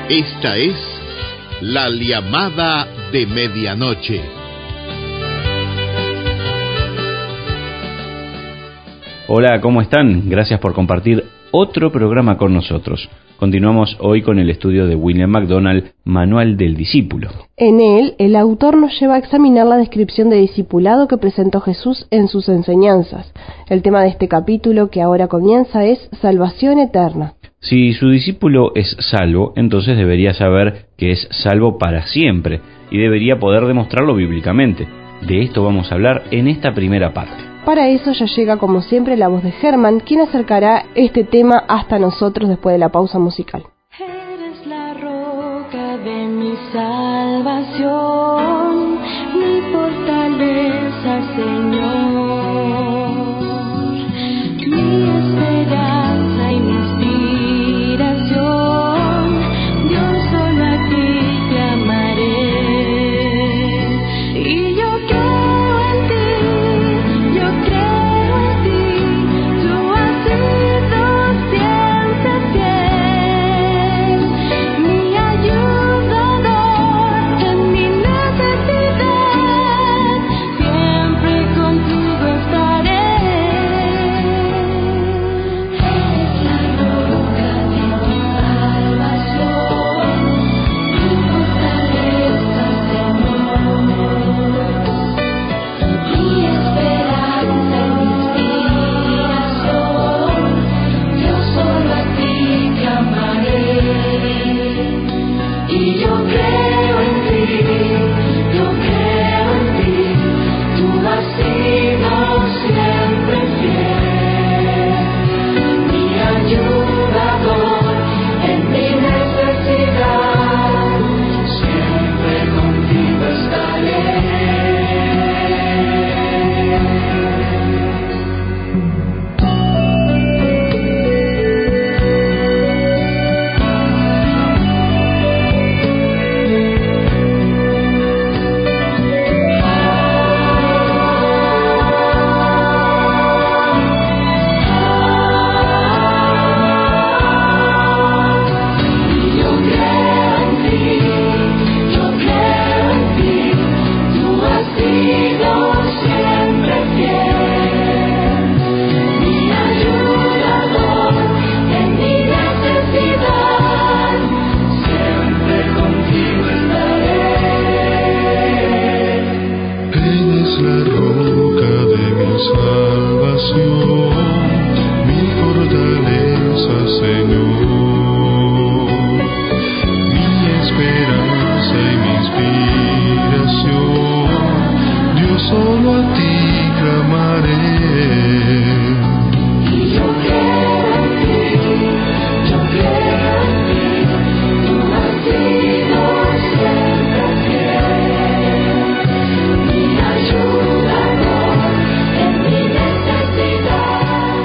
Esta es la llamada de medianoche. Hola, ¿cómo están? Gracias por compartir otro programa con nosotros. Continuamos hoy con el estudio de William MacDonald, Manual del Discípulo. En él, el autor nos lleva a examinar la descripción de discipulado que presentó Jesús en sus enseñanzas. El tema de este capítulo que ahora comienza es salvación eterna. Si su discípulo es salvo, entonces debería saber que es salvo para siempre y debería poder demostrarlo bíblicamente. De esto vamos a hablar en esta primera parte. Para eso ya llega como siempre la voz de Germán, quien acercará este tema hasta nosotros después de la pausa musical. Eres la roca de mi salvación, mi fortaleza, Señor, mi esperanza y mi inspiración. Dios, solo a ti te amaré. Y yo creo en ti, yo creo en ti. Tú has sido siempre fiel, mi ayudador en mi necesidad. Siempre contigo estaré. Eres la roca de mi salvación, mi fortaleza, Señor, mi esperanza y mi inspiración. Yo solo a ti te amaré. Y yo creo en ti, yo creo en ti. Tú has sido siempre fiel, mi ayudador en mi necesidad. Siempre contigo estaré. Yo creo en ti, yo creo en ti. Tú has sido siempre fiel, mi ayudador en mi necesidad. Siempre contigo estaré. Eres la roca de mi salvación, mi fortaleza, Señor, mi esperanza y mi inspiración. Dios, solo a ti clamaré. Y yo creo en ti, yo creo en ti. Tú has sido siempre fiel, mi ayudador en mi necesidad.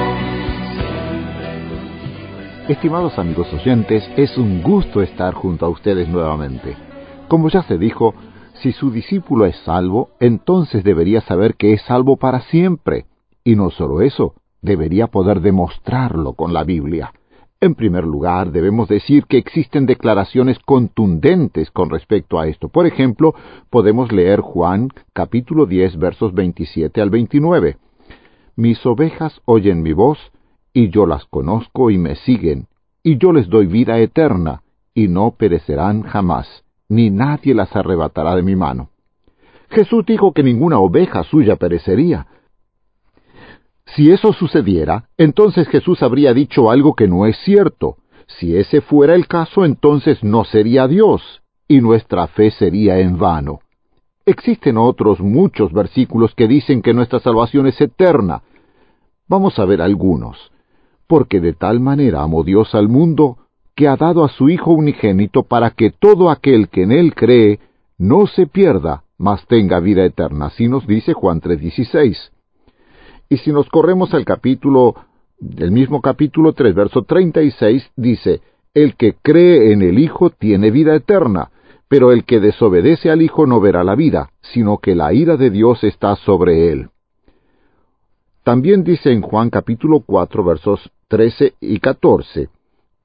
Estimados amigos oyentes, es un gusto estar junto a ustedes nuevamente. Como ya se dijo, si su discípulo es salvo, entonces debería saber que es salvo para siempre. Y no solo eso, debería poder demostrarlo con la Biblia. En primer lugar, debemos decir que existen declaraciones contundentes con respecto a esto. Por ejemplo, podemos leer Juan, capítulo 10, versos 27 al 29. Mis ovejas oyen mi voz, y yo las conozco y me siguen, y yo les doy vida eterna, y no perecerán jamás, ni nadie las arrebatará de mi mano. Jesús dijo que ninguna oveja suya perecería. Si eso sucediera, entonces Jesús habría dicho algo que no es cierto. Si ese fuera el caso, entonces no sería Dios, y nuestra fe sería en vano. Existen otros muchos versículos que dicen que nuestra salvación es eterna. Vamos a ver algunos. Porque de tal manera amó Dios al mundo, que ha dado a su Hijo unigénito para que todo aquel que en Él cree no se pierda, mas tenga vida eterna. Así nos dice Juan 3:16. Y si nos corremos al mismo capítulo 3, verso 36, dice, el que cree en el Hijo tiene vida eterna, pero el que desobedece al Hijo no verá la vida, sino que la ira de Dios está sobre él. También dice en Juan capítulo 4, versos 13 y 14,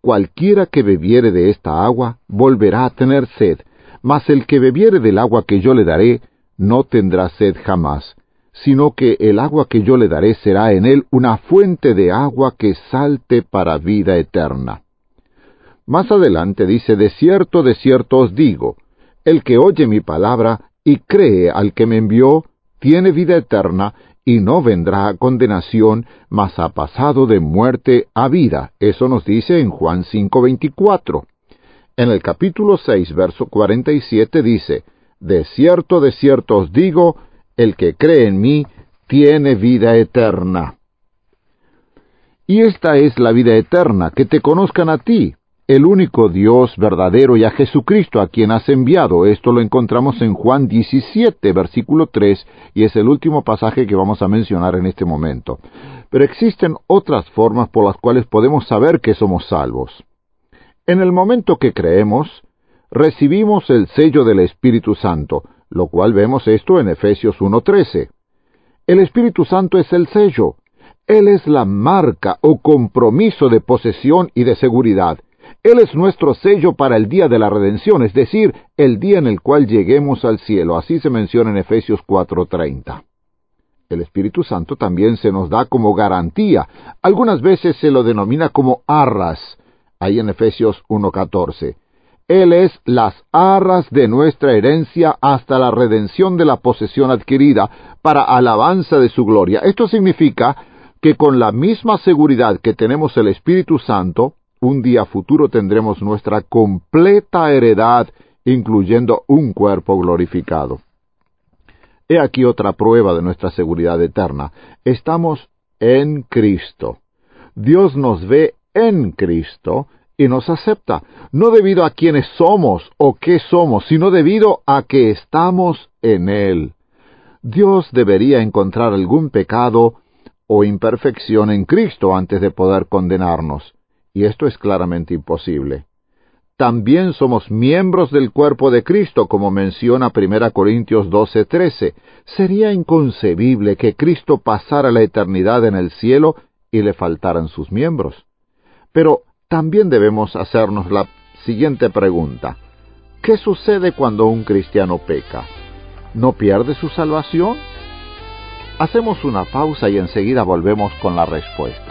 cualquiera que bebiere de esta agua volverá a tener sed, mas el que bebiere del agua que yo le daré no tendrá sed jamás, sino que el agua que yo le daré será en él una fuente de agua que salte para vida eterna. Más adelante dice, de cierto os digo, el que oye mi palabra y cree al que me envió, tiene vida eterna, y no vendrá a condenación, mas ha pasado de muerte a vida. Eso nos dice en Juan 5:24. En el capítulo 6, verso 47 dice, de cierto os digo, el que cree en mí, tiene vida eterna. Y esta es la vida eterna, que te conozcan a ti, el único Dios verdadero, y a Jesucristo a quien has enviado. Esto lo encontramos en Juan 17, versículo 3, y es el último pasaje que vamos a mencionar en este momento. Pero existen otras formas por las cuales podemos saber que somos salvos. En el momento que creemos, recibimos el sello del Espíritu Santo, lo cual vemos esto en Efesios 1:13. El Espíritu Santo es el sello. Él es la marca o compromiso de posesión y de seguridad. Él es nuestro sello para el día de la redención, es decir, el día en el cual lleguemos al cielo. Así se menciona en Efesios 4:30. El Espíritu Santo también se nos da como garantía. Algunas veces se lo denomina como arras, ahí en Efesios 1:14. Él es las arras de nuestra herencia hasta la redención de la posesión adquirida, para alabanza de su gloria. Esto significa que con la misma seguridad que tenemos el Espíritu Santo, un día futuro tendremos nuestra completa heredad, incluyendo un cuerpo glorificado. He aquí otra prueba de nuestra seguridad eterna. Estamos en Cristo. Dios nos ve en Cristo y nos acepta, no debido a quiénes somos o qué somos, sino debido a que estamos en Él. Dios debería encontrar algún pecado o imperfección en Cristo antes de poder condenarnos, y esto es claramente imposible. También somos miembros del cuerpo de Cristo, como menciona 1 Corintios 12:13. Sería inconcebible que Cristo pasara la eternidad en el cielo y le faltaran sus miembros. Pero también debemos hacernos la siguiente pregunta. ¿Qué sucede cuando un cristiano peca? ¿No pierde su salvación? Hacemos una pausa y enseguida volvemos con la respuesta.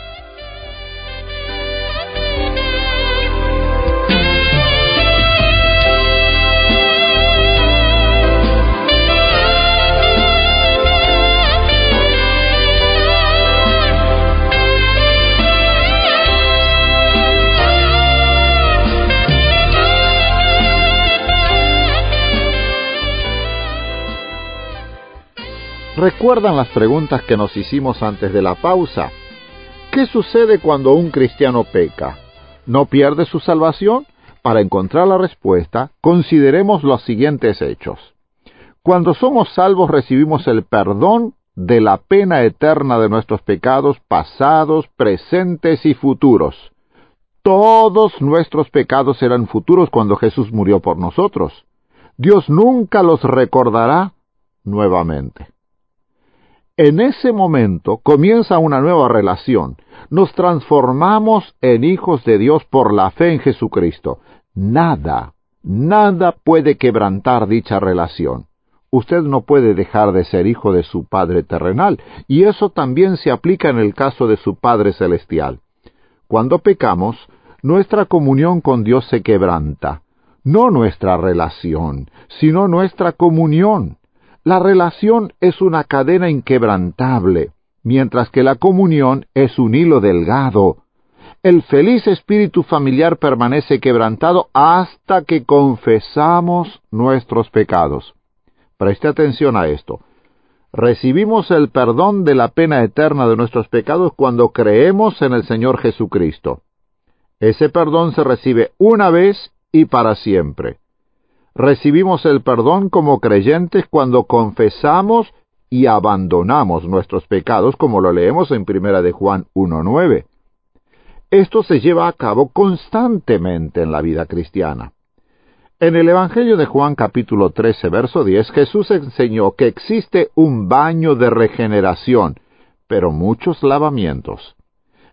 ¿Recuerdan las preguntas que nos hicimos antes de la pausa? ¿Qué sucede cuando un cristiano peca? ¿No pierde su salvación? Para encontrar la respuesta, consideremos los siguientes hechos. Cuando somos salvos recibimos el perdón de la pena eterna de nuestros pecados pasados, presentes y futuros. Todos nuestros pecados eran futuros cuando Jesús murió por nosotros. Dios nunca los recordará nuevamente. En ese momento comienza una nueva relación. Nos transformamos en hijos de Dios por la fe en Jesucristo. Nada puede quebrantar dicha relación. Usted no puede dejar de ser hijo de su Padre terrenal, y eso también se aplica en el caso de su Padre celestial. Cuando pecamos, nuestra comunión con Dios se quebranta. No nuestra relación, sino nuestra comunión. La relación es una cadena inquebrantable, mientras que la comunión es un hilo delgado. El feliz espíritu familiar permanece quebrantado hasta que confesamos nuestros pecados. Preste atención a esto. Recibimos el perdón de la pena eterna de nuestros pecados cuando creemos en el Señor Jesucristo. Ese perdón se recibe una vez y para siempre. Recibimos el perdón como creyentes cuando confesamos y abandonamos nuestros pecados, como lo leemos en 1 de Juan 1:9. Esto se lleva a cabo constantemente en la vida cristiana. En el Evangelio de Juan capítulo 13, verso 10, Jesús enseñó que existe un baño de regeneración, pero muchos lavamientos.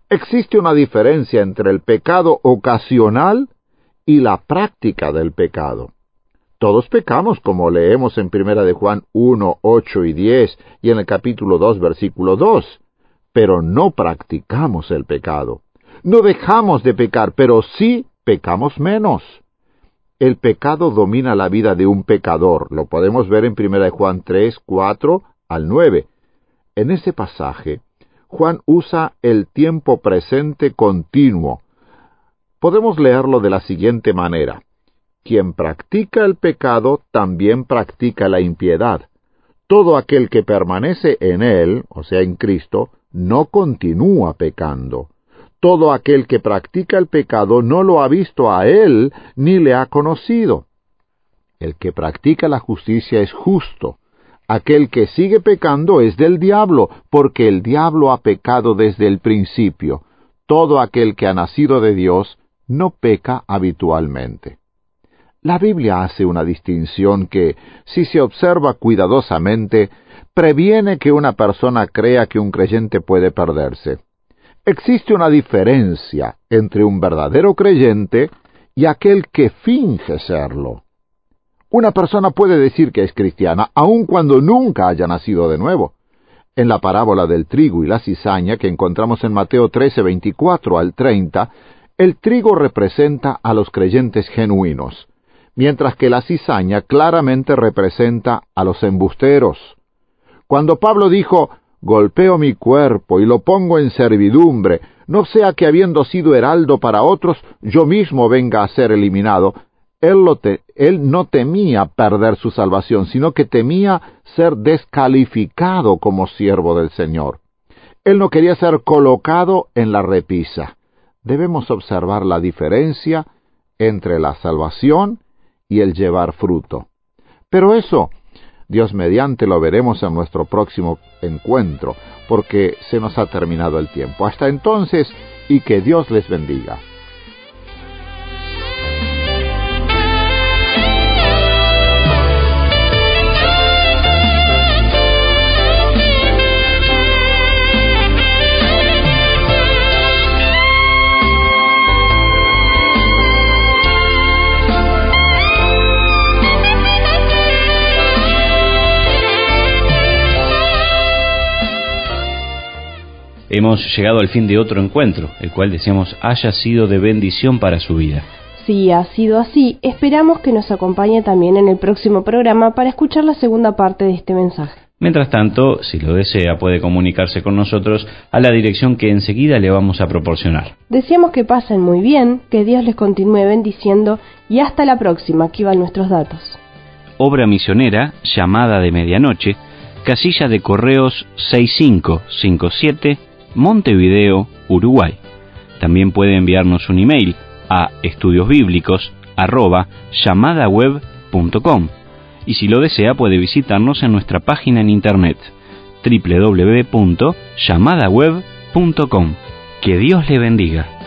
Existe una diferencia entre el pecado ocasional y la práctica del pecado. Todos pecamos, como leemos en 1 de Juan 1, 8 y 10, y en el capítulo 2, versículo 2, pero no practicamos el pecado. No dejamos de pecar, pero sí pecamos menos. El pecado domina la vida de un pecador. Lo podemos ver en 1 de Juan 3, 4 al 9. En ese pasaje, Juan usa el tiempo presente continuo. Podemos leerlo de la siguiente manera: quien practica el pecado también practica la impiedad. Todo aquel que permanece en él, o sea, en Cristo, no continúa pecando. Todo aquel que practica el pecado no lo ha visto a él ni le ha conocido. El que practica la justicia es justo. Aquel que sigue pecando es del diablo, porque el diablo ha pecado desde el principio. Todo aquel que ha nacido de Dios no peca habitualmente. La Biblia hace una distinción que, si se observa cuidadosamente, previene que una persona crea que un creyente puede perderse. Existe una diferencia entre un verdadero creyente y aquel que finge serlo. Una persona puede decir que es cristiana, aun cuando nunca haya nacido de nuevo. En la parábola del trigo y la cizaña que encontramos en Mateo 13, 24 al 30, el trigo representa a los creyentes genuinos, mientras que la cizaña claramente representa a los embusteros. Cuando Pablo dijo: golpeo mi cuerpo y lo pongo en servidumbre, no sea que habiendo sido heraldo para otros, yo mismo venga a ser eliminado, él no temía perder su salvación, sino que temía ser descalificado como siervo del Señor. Él no quería ser colocado en la repisa. Debemos observar la diferencia entre la salvación y el llevar fruto. Pero eso, Dios mediante, lo veremos en nuestro próximo encuentro, porque se nos ha terminado el tiempo. Hasta entonces, y que Dios les bendiga. Hemos llegado al fin de otro encuentro, el cual deseamos haya sido de bendición para su vida. Si ha sido así, esperamos que nos acompañe también en el próximo programa para escuchar la segunda parte de este mensaje. Mientras tanto, si lo desea, puede comunicarse con nosotros a la dirección que enseguida le vamos a proporcionar. Deseamos que pasen muy bien, que Dios les continúe bendiciendo y hasta la próxima. Aquí van nuestros datos. Obra misionera, Llamada de Medianoche, casilla de correos 6557, Montevideo, Uruguay. También puede enviarnos un email a estudiosbiblicos@llamadaweb.com y si lo desea puede visitarnos en nuestra página en internet www.llamadaweb.com. Que Dios le bendiga.